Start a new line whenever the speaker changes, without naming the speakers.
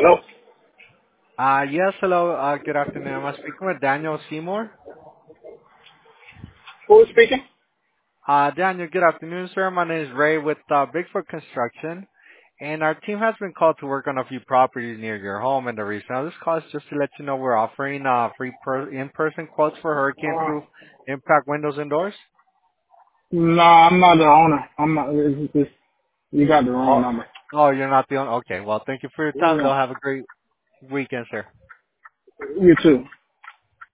Hello?
Yes, hello. Good afternoon. I'm speaking with Daniel Seymour.
Who is speaking?
Daniel, good afternoon, sir. My name is Ray with Bigfoot Construction, and our team has been called to work on a few properties near your home in the region. Now, this call is just to let you know we're offering free in-person quotes for hurricane-proof impact windows and doors.
No, I'm not the owner. I'm not. You got the wrong
Oh,
number.
oh, you're not the owner. Okay, well, thank you for your time,
Yeah.
though. Have a great weekend, sir.
You too.